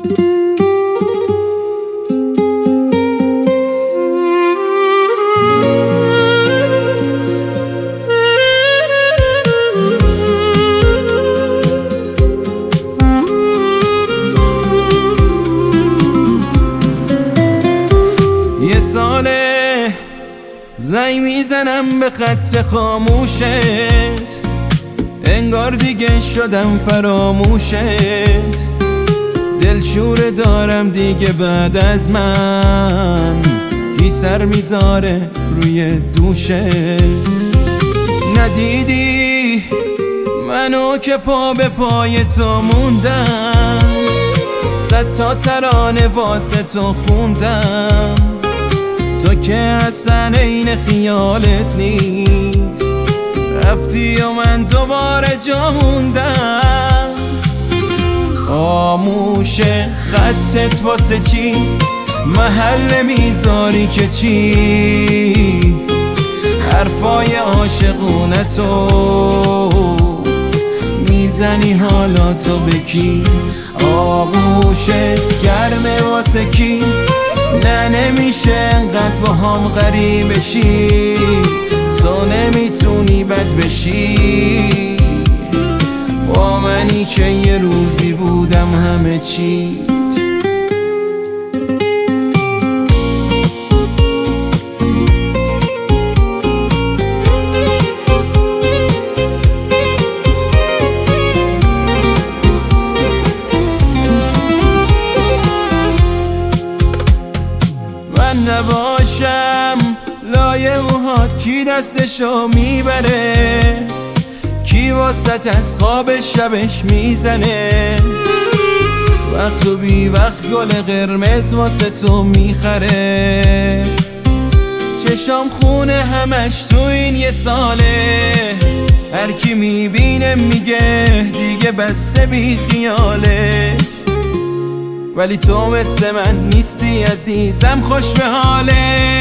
یه ساله زنگ میزنم به خط خاموشت، انگار دیگه شدم فراموشت. دلشوره دارم دیگه بعد از من، کی سر میذاره روی دوشت؟ ندیدی منو که پا به پای تو موندم، 100 تا ترانه واسه تو خوندم، تو که اصلا این خیالت نیست. رفتی و من دوباره جا موندم. خاموشه خطت واسه چی؟ محل میذاری که چی؟ حرفای عاشقونه تو میزنی حالا تو به کی؟ آغوشت گرمه واسه کی؟ نه نمیشه انقدر با هم غریب بشی، تو نمیتونی بد بشی با منی که یه روزی بودم همه چی. من نباشم لایه موهات کی دستشو میبره؟ کی واسط از خواب شبش میزنه؟ وقت و بی وقت گل قرمز واسه تو میخره. چشام خونه همش تو این یه ساله، هر کی میبینه میگه دیگه بسته بی خیاله. ولی تو مثل من نیستی عزیزم، خوش به حاله.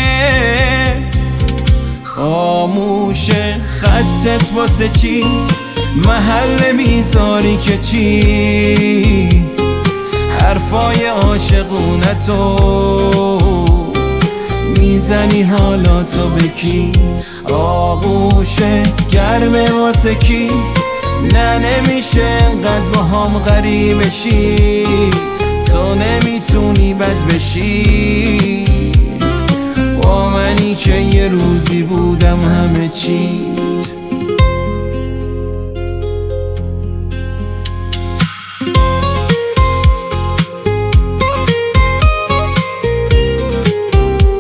خاموشه خطت واسه چی؟ محل میذاری که چی؟ حرفای عاشقونه تو میزنی حالا تو به کی؟ آغوشت گرمه واسه کی؟ نه نمیشه انقدر با هم غریب بشی، تو نمیتونی بد بشی با منی که یه روزی بودم همه چی.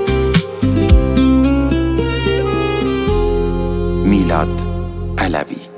میلاد علوی.